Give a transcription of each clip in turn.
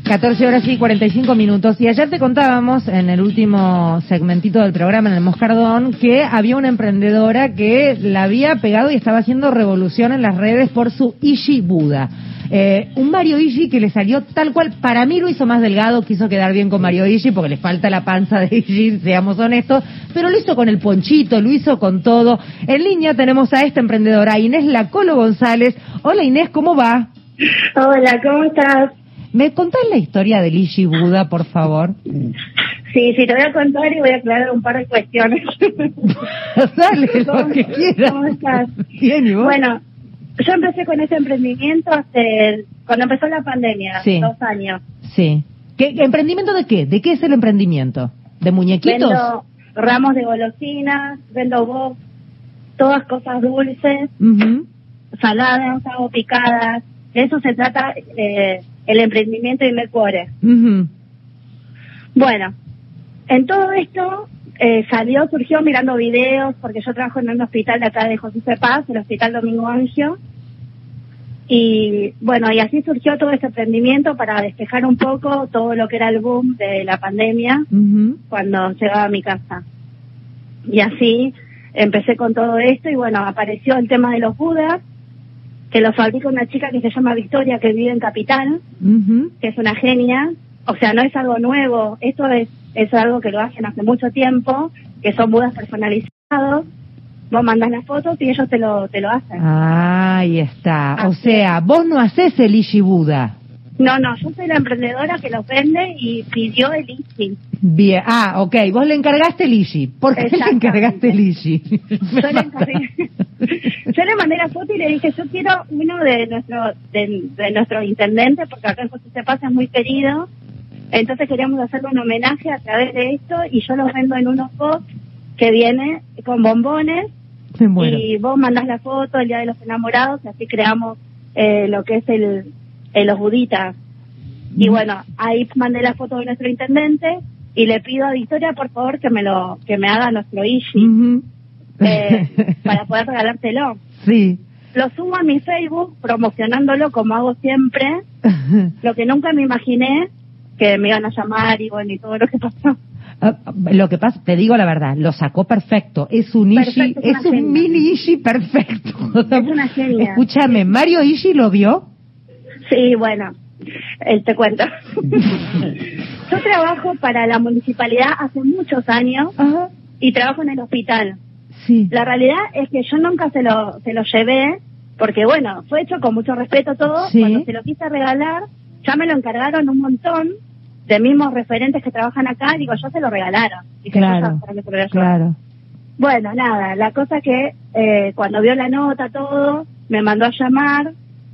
14 horas y 45 minutos. Y ayer te contábamos en el último segmentito del programa, en el Moscardón, que había una emprendedora que la había pegado y estaba haciendo revolución en las redes por su Ishi Buda. Un Mario Ishi que le salió tal cual. Para mí lo hizo más delgado, quiso quedar bien con Mario Ishi porque le falta la panza de Ishi, seamos honestos, pero lo hizo con el ponchito, lo hizo con todo. En línea tenemos a esta emprendedora, Inés Lacolo González. Hola Inés, ¿cómo va? Hola, ¿cómo estás? ¿Me contás la historia del Ishi Buda, por favor? Sí, te voy a contar y voy a aclarar un par de cuestiones. Dale, lo que quieras. ¿Cómo estás? Bien, ¿y vos? Bueno, yo empecé con este emprendimiento cuando empezó la pandemia, Sí. 2 años. Sí. ¿Emprendimiento de qué? ¿De qué es el emprendimiento? ¿De muñequitos? Vendo ramos de golosinas, vendo box, todas cosas dulces, saladas, hago picadas. De eso se trata el emprendimiento y me cuore. Bueno, en todo esto surgió mirando videos, porque yo trabajo en un hospital de acá de José C. Paz, el Hospital Domingo Angio, y bueno, y así surgió todo este emprendimiento para despejar un poco todo lo que era el boom de la pandemia cuando llegaba a mi casa. Y así empecé con todo esto y bueno, apareció el tema de los Budas, que lo fabrica una chica que se llama Victoria, que vive en Capital, que es una genia. O sea, no es algo nuevo, esto es algo que lo hacen hace mucho tiempo, que son Budas personalizados. Vos mandás las fotos y ellos te lo hacen. Ah, ahí está. Así O sea, vos no hacés el Ishi Buda. No, yo soy la emprendedora que los vende y pidió el Ishi. Bien, ok, vos le encargaste el Ishi. ¿Por qué le encargaste el Ishi? Yo le encargué. Yo le mandé la foto y le dije, yo quiero uno de nuestro intendente, porque acá en José C. Paz es muy querido. Entonces queríamos hacerle un homenaje a través de esto y yo los vendo en unos box que viene con bombones. Y vos mandás la foto el día de los enamorados y así creamos lo que es los buditas. Y bueno, ahí mandé la foto de nuestro intendente y le pido a Victoria, por favor, que me haga nuestro Ishi para poder regalártelo. Sí. Lo subo a mi Facebook promocionándolo como hago siempre, lo que nunca me imaginé que me iban a llamar y bueno, y todo lo que pasó. Lo que pasa, te digo la verdad, lo sacó perfecto. Es un Ishi, es un mini Ishi perfecto. Es una genia. Escúchame, ¿Mario Ishi lo vio? Sí, bueno, te cuento. Yo trabajo para la municipalidad hace muchos años. Ajá. Y trabajo en el hospital. Sí. La realidad es que yo nunca se lo llevé, porque bueno, fue hecho con mucho respeto todo. Sí. Cuando se lo quise regalar, ya me lo encargaron un montón de mismos referentes que trabajan acá, digo, yo se lo regalaron. Dije, Claro. Bueno, nada, la cosa que cuando vio la nota, todo, me mandó a llamar,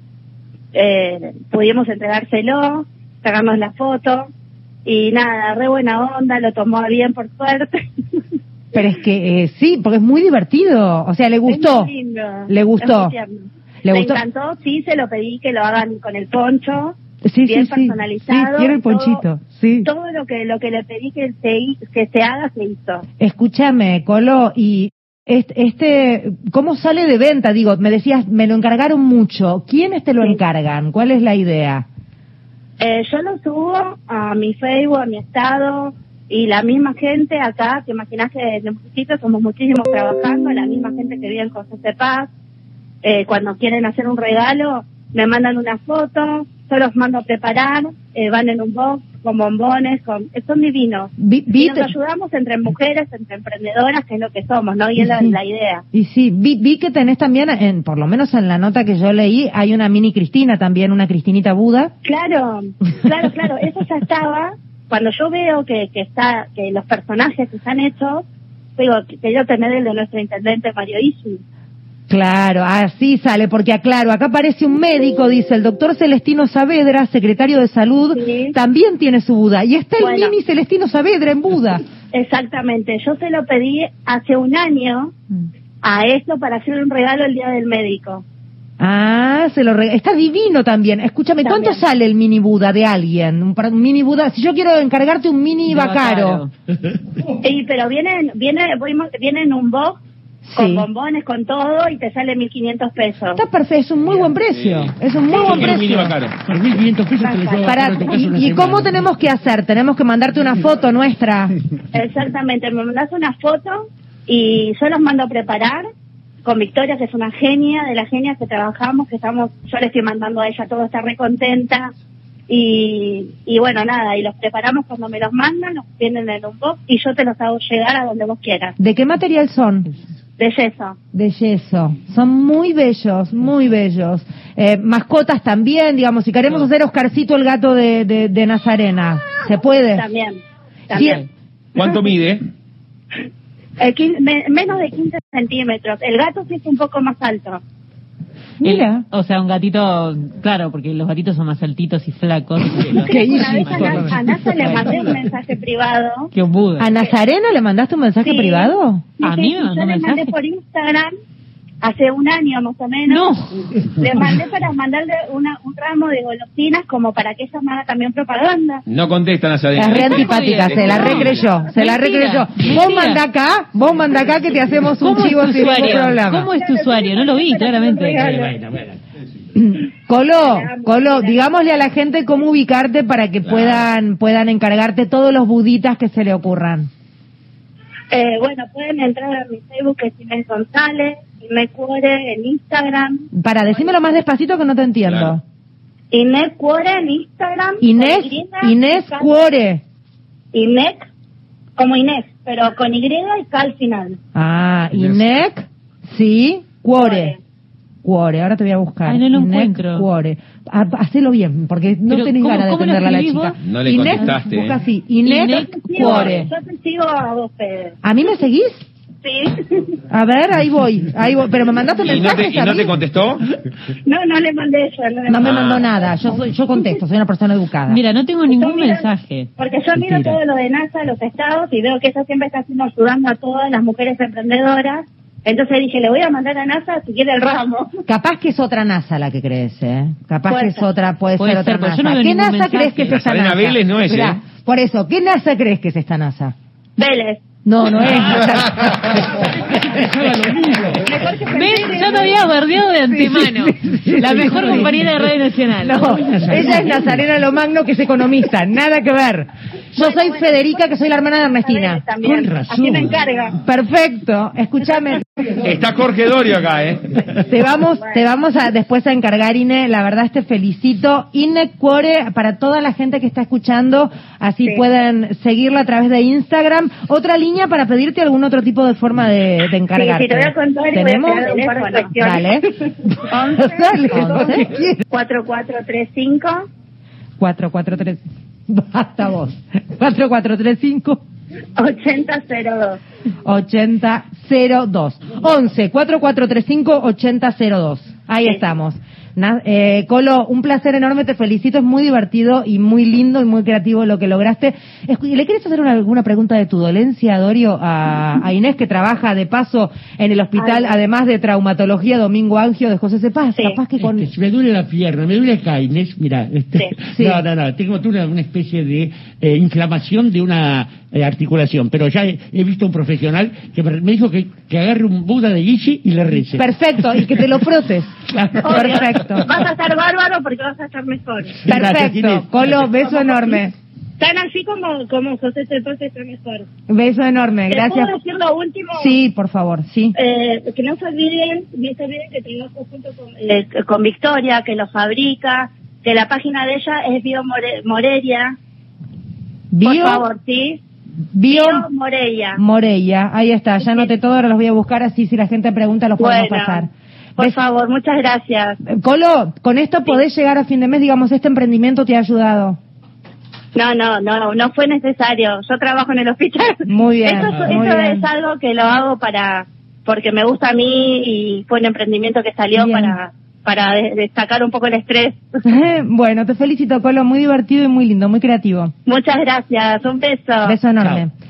pudimos entregárselo, sacarnos la foto, y nada, re buena onda, lo tomó bien por suerte. Pero es que sí, porque es muy divertido, o sea, le gustó. Es muy lindo. Le gustó. Le encantó, sí, se lo pedí que lo hagan con el poncho. Sí, bien personalizado. Sí, quiero el ponchito, sí. Todo lo que le pedí que se haga, se hizo. Escúchame, Colo, y ¿cómo sale de venta? Digo, me decías, me lo encargaron mucho. ¿Quiénes te lo encargan? ¿Cuál es la idea? Yo lo subo a mi Facebook, a mi estado, y la misma gente acá, te imaginas que en el municipio somos muchísimos trabajando, la misma gente que vive en José C. Paz, cuando quieren hacer un regalo, me mandan una foto, yo los mando a preparar, van en un box con bombones, son divinos. Y nos ayudamos entre mujeres, entre emprendedoras, que es lo que somos, ¿no? Y es la idea. Y sí, vi que tenés también, por lo menos en la nota que yo leí, hay una mini Cristina también, una Cristinita Buda. Claro, eso ya estaba. Cuando yo veo que los personajes que están hechos, digo, que yo tener el de nuestro intendente Mario Ishi. Claro, así sale, porque aclaro, acá aparece un médico, dice el doctor Celestino Saavedra, secretario de Salud, también tiene su Buda, y está el mini Celestino Saavedra en Buda. Exactamente, yo se lo pedí hace un año a esto para hacer un regalo el día del médico. Ah, está divino también. Escúchame, ¿cuánto sale el mini Buda de alguien? Un mini Buda, si yo quiero encargarte un mini Bacaro. Sí, pero viene en un box. con bombones, con todo, y te sale 1.500 pesos. Está perfecto, es un muy buen precio. Es un muy buen precio. Por 1.500 pesos te lo llevo a tu casa una ¿Y semana. cómo tenemos que hacer? Tenemos que mandarte una foto nuestra. Exactamente, me mandas una foto y yo los mando a preparar con Victoria, que es una genia de las genias que trabajamos, yo le estoy mandando a ella todo, está re contenta. Y bueno, nada, y los preparamos cuando me los mandan, los tienen en un box y yo te los hago llegar a donde vos quieras. ¿De qué material son? De yeso. De yeso. Son muy bellos, muy bellos. Mascotas también, digamos, si queremos hacer Oscarcito el gato de Nazarena, ¿se puede? También. ¿Cuánto mide? Menos de 15 centímetros. El gato sí es un poco más alto. Mira. O sea, un gatito, claro, porque los gatitos son más altitos y flacos. ¿Qué hizo? Una vez a NASA le mandé un mensaje privado. Qué Buda. ¿A Nazarena le mandaste un mensaje Sí. privado? ¿A mí me yo mandó le mandé mensaje? por Instagram hace un año más o menos. No. Le mandé para mandarle un ramo de golosinas como para que ella me haga también propaganda. No contestan a esa Es re antipática, se la recreyó, Vos manda acá que te hacemos un ¿Cómo chivo es tu sin ningún usuario? problema. ¿Cómo es tu usuario? No lo vi, claramente. Colo, digámosle a la gente cómo ubicarte para que puedan encargarte todos los buditas que se le ocurran. Bueno, pueden entrar a mi Facebook, que es Inés González, Inés Cuore en Instagram. Para, decímelo más despacito que no te entiendo. Claro. Inés Cuore en Instagram. Inés Cuore. Inés, como Inés, pero con Y y K al final. Ah, Inés, sí, Cuore. Cuore, ahora te voy a buscar. Ay, no lo Inés encuentro. Cuore. Hacelo bien, porque no Pero, tenés ¿cómo- ganas de cómo lo atenderla a la escribís chica. vos? No le Inés, contestaste, busca ¿eh? así, Inés Cuore. Yo te sigo a vos, Fede. ¿A mí me seguís? Sí. A ver, ahí voy. Pero me mandaste ¿Y no mensajes te, a no mí? te contestó? No le mandé eso. No me mandó nada. Yo contesto, soy una persona educada. Mira, no tengo ningún mira, mensaje. Porque yo miro todo lo de NASA, los estados, y veo que ella siempre está haciendo, ayudando a todas las mujeres emprendedoras. Entonces dije, le voy a mandar a NASA si quiere el ramo. Capaz que es otra NASA la que crees, ¿eh? Capaz Puede que es ser. otra, puede Puede ser otra ser, pero yo NASA. no veo ¿Qué ningún NASA mensaje. crees que es esta Nazarena NASA? Vélez no es, Esperá, ¿eh? por eso, ¿qué NASA crees que es esta NASA? Vélez. No, no es. ¿Ves? Ya te había bardeado de antemano. La mejor compañera de Radio Nacional. No, ella es Nazarena Lomagno, que es economista, nada que ver. Yo soy Federica, que soy la hermana de Ernestina. También. Con razón. Así me encarga. Perfecto, escúchame. Está Jorge Dorio acá, ¿eh? Te vamos a después a encargar, Ine, la verdad te felicito. Ine Cuore, para toda la gente que está escuchando, así Sí. pueden seguirla a través de Instagram. Otra línea para pedirte algún otro tipo de forma de encargarte. Sí, te voy a contar y voy a ¿Tenemos? pegar un par de cuestiones. Dale. 11 4435 4435. Basta vos. 4435 8002. 8002. 11 4435 8002. Ahí Sí. estamos. Colo, un placer enorme, te felicito, es muy divertido y muy lindo y muy creativo lo que lograste. ¿Le quieres hacer alguna pregunta de tu dolencia, Dorio, a Inés, que trabaja de paso en el hospital, además de traumatología Domingo Angio de José Cepaz? Sí. Capaz que con... Si me duele la pierna, me duele acá, Inés, mira, Sí. no, tengo una especie de inflamación de una articulación, pero ya he visto un profesional que me dijo que agarre un Buda de Guichi y le rece. Perfecto, y que te lo frotes. Perfecto. Vas a estar bárbaro porque vas a estar mejor. Gracias, Inés. Perfecto. Colo, beso enorme. Tan así como José Cepaz está mejor. Beso enorme, ¿Te gracias. puedo decir lo último? Sí, por favor, sí. Que no se olviden que trabajo junto con Victoria, que lo fabrica, que la página de ella es Bio Morelia. Por favor, ¿sí? Bio Morelia. Morella, ahí está, ya anoté todo, ahora los voy a buscar, así si la gente pregunta los podemos pasar. Por favor, muchas gracias. Colo, con esto podés llegar a fin de mes, digamos, este emprendimiento te ha ayudado. No fue necesario. Yo trabajo en el hospital. Muy bien, Eso muy bien. es algo que lo hago porque me gusta a mí y fue un emprendimiento que salió Bien. para destacar un poco el estrés. Bueno, te felicito, Colo, muy divertido y muy lindo, muy creativo. Muchas gracias. Un beso. Beso enorme. Chao.